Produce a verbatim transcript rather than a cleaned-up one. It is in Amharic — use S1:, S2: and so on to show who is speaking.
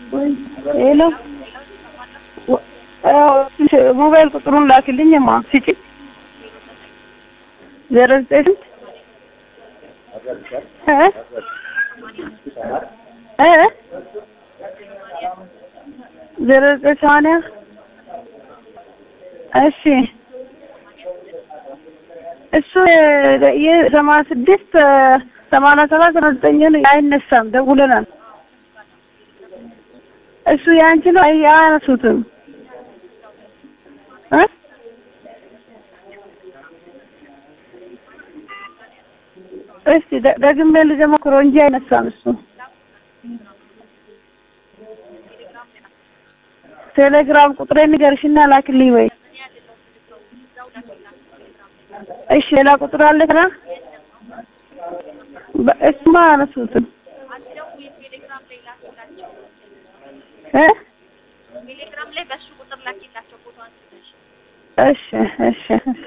S1: ሄሎ ሞባይል ቁጥሩን ላክልኝማ ሲጪ ዜሮ ዘጠኝ እ እ ዜሮ ዘጠኝ ሰማንያ እሺ እሱ የሰማንያ ስድስት ሰማንያ ሰባት ሰማንያ ዘጠኝ አይነሳም ደውለናል እሱ ያንቺ ነው አያነሱትም እ እስቲ ደግሜ ልጀምረው እንጂ አይነሳም እሱ ቴሌግራም ቁጥሬን ንገርሽና ላክልኝ ወይ እሺ ሌላ ቁጥር አለ ከራ በእስማ አነሱትም እ
S2: ቴሌግራም ላይ በሱ ቁጥር ላኪላቸው ፎቶ አንስተሽ
S1: እሺ እሺ